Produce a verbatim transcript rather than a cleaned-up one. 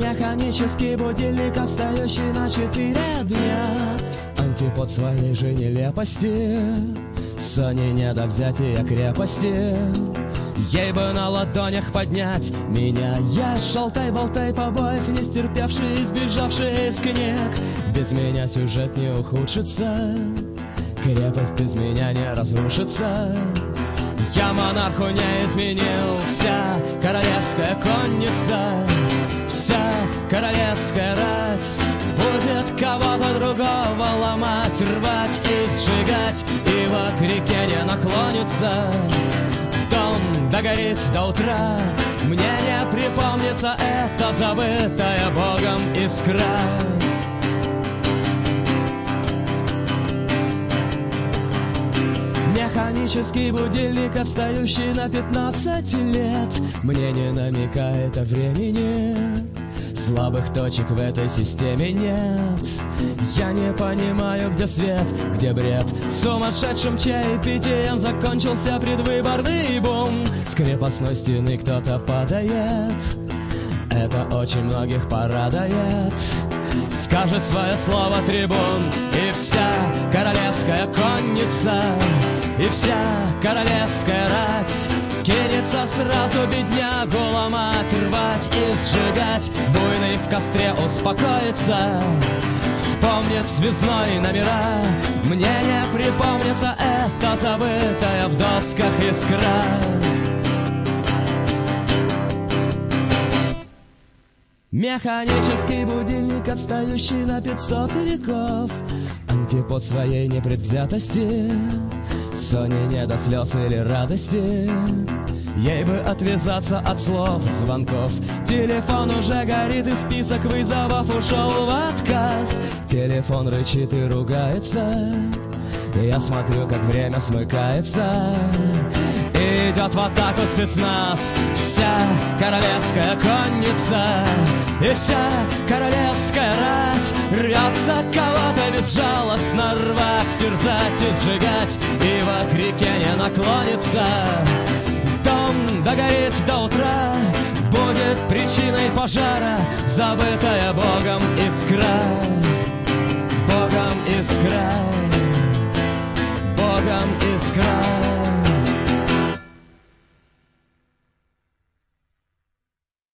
Механический будильник, отстающий на четыре дня. Антипод своей же нелепости, Соне не до взятия крепости. Ей бы на ладонях поднять меня. Я шалтай-болтай побоев, не стерпевший и сбежавший из книг. Без меня сюжет не ухудшится, крепость без меня не разрушится. Я монарху не изменил, вся королевская конница, вся королевская рать будет кого-то другого ломать, рвать и сжигать, ибо к реке не наклонится. Дом догорит до утра, мне не припомнится эта забытая Богом искра. Механический будильник, отстающий на пятнадцать лет, мне не намекает о времени. Слабых точек в этой системе нет. Я не понимаю, где свет, где бред. Сумасшедшим чаепитием закончился предвыборный бум. С крепостной стены кто-то падает, это очень многих порадует. Скажет свое слово трибун, и вся королевская конница, и вся королевская рать кинется сразу беднягу ломать, рвать и сжигать. Буйный в костре успокоится, вспомнит связной номера. Мне не припомнится эта забытая в досках искра. Механический будильник, отстающий на пятьсот веков, антипод своей непредвзятости, Соне не до слез или радости. Ей бы отвязаться от слов, звонков. Телефон уже горит, и список вызовов ушел в отказ. Телефон рычит и ругается, я смотрю, как время смыкается. Идет в атаку спецназ, вся королевская конница, и вся королевская рать рвется кого-то безжалостно рвать, терзать и сжигать, ибо к реке не наклонится. Дом догорит до утра, будет причиной пожара забытая Богом искра. Богом искра, Богом искра.